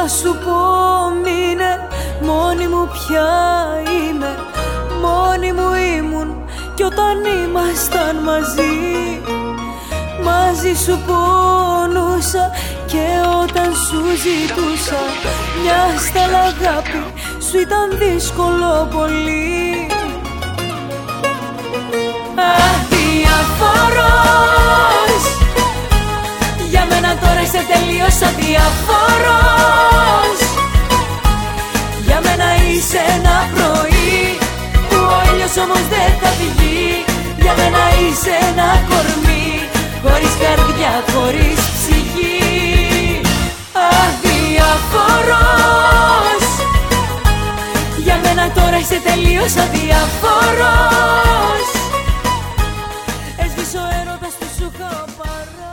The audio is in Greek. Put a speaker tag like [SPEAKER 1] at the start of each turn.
[SPEAKER 1] σου πω μείνε, μόνη μου πια είμαι. Μόνη μου ήμουν κι όταν ήμασταν μαζί. Μαζί σου πονούσα και όταν σου ζητούσα μια στάλα αγάπη, σου ήταν δύσκολο πολύ. Αδιαφορός, για μένα τώρα είσαι τελείως αδιαφορός. Για μένα είσαι ένα πρωί που ο ήλιος όμως δεν θα βγει. Για μένα είσαι ένα κορμί χωρίς καρδιά, χωρίς ψυχή. Αδιαφορός, για μένα τώρα είσαι τελείως αδιαφορός. Έσβησε ο έρωτας που σου είχα παρά.